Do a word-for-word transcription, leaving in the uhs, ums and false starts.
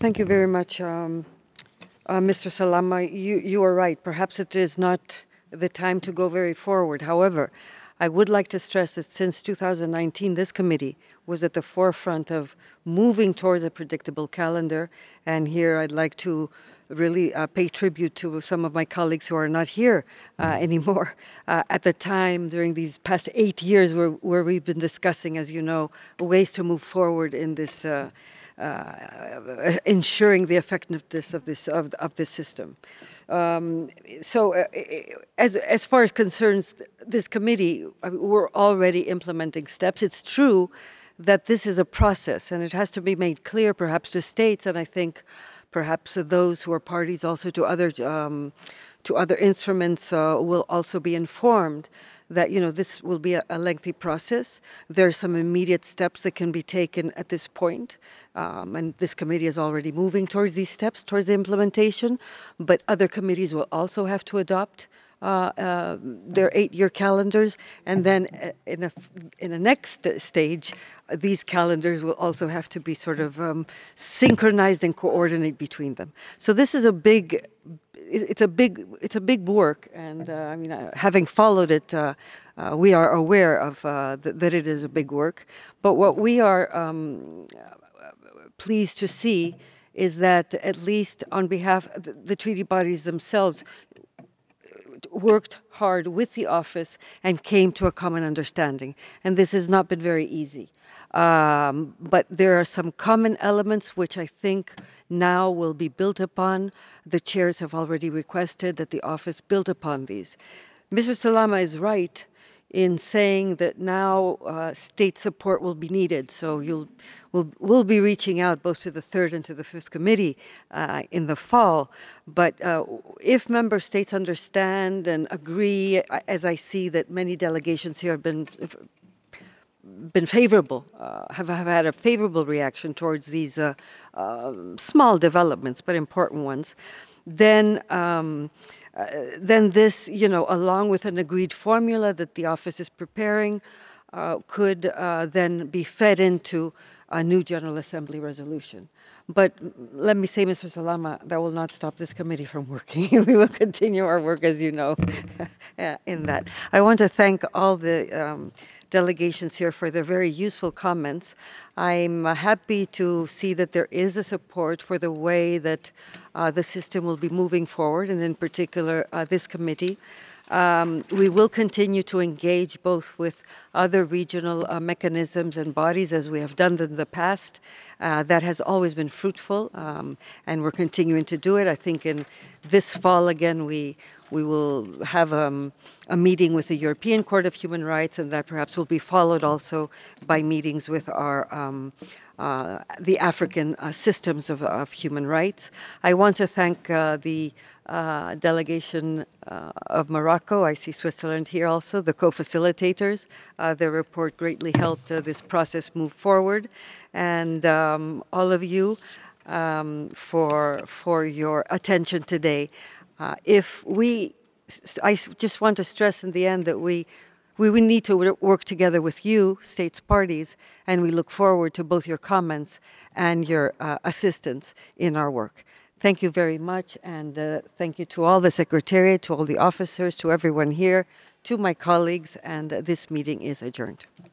Thank you very much, um, uh, Mister Salama. You, you are right. Perhaps it is not the time to go very forward. However, I would like to stress that since two thousand nineteen, this committee was at the forefront of moving towards a predictable calendar. And here I'd like to really uh, pay tribute to some of my colleagues who are not here uh, anymore. Uh, at the time, during these past eight years, where, where we've been discussing, as you know, ways to move forward in this uh, uh, ensuring the effectiveness of this of, of this system. Um, so, uh, as as far as concerns this committee, I mean, we're already implementing steps. It's true that this is a process, and it has to be made clear, perhaps to states, and I think perhaps those who are parties also to other um, to other instruments uh, will also be informed that you know this will be a, a lengthy process. There are some immediate steps that can be taken at this point, um, and this committee is already moving towards these steps, towards the implementation. But other committees will also have to adopt uh, uh, their eight-year calendars, and then uh, in a in a next stage, uh, these calendars will also have to be sort of um, synchronized and coordinate between them. So this is a big it's a big it's a big work, and uh, I mean, uh, having followed it, uh, uh, we are aware of uh, th that it is a big work. But what we are um, pleased to see is that at least on behalf of the, the treaty bodies themselves worked hard with the office and came to a common understanding. And this has not been very easy. Um, but there are some common elements which I think now will be built upon. The chairs have already requested that the office build upon these. Mister Salama is right in saying that now uh, state support will be needed. So you'll, we'll, we'll be reaching out both to the third and to the fifth committee uh, in the fall. But uh, if member states understand and agree, as I see that many delegations here have been been favorable, uh, have, have had a favorable reaction towards these uh, uh, small developments, but important ones, then um, uh, then this, you know, along with an agreed formula that the office is preparing, uh, could uh, then be fed into a new General Assembly resolution. But let me say, Mister Salama, that will not stop this committee from working. We will continue our work, as you know, in that. I want to thank all the um, delegations here for their very useful comments. I'm uh, happy to see that there is a support for the way that uh, the system will be moving forward, and in particular, uh, this committee. Um, we will continue to engage both with other regional uh, mechanisms and bodies as we have done in the past. Uh, that has always been fruitful, um, and we're continuing to do it. I think in this fall again, we we will have um, a meeting with the European Court of Human Rights, and that perhaps will be followed also by meetings with our um, uh, the African uh, systems of, of human rights. I want to thank uh, the uh, delegation uh, of Morocco. I see Switzerland here also, the co-facilitators. Uh, their report greatly helped uh, this process move forward. And um, all of you um, for, for your attention today. Uh, if we, I just want to stress in the end that we we will need to work together with you, states parties, and we look forward to both your comments and your uh, assistance in our work. Thank you very much, and uh, thank you to all the Secretariat, to all the officers, to everyone here, to my colleagues, and uh, this meeting is adjourned.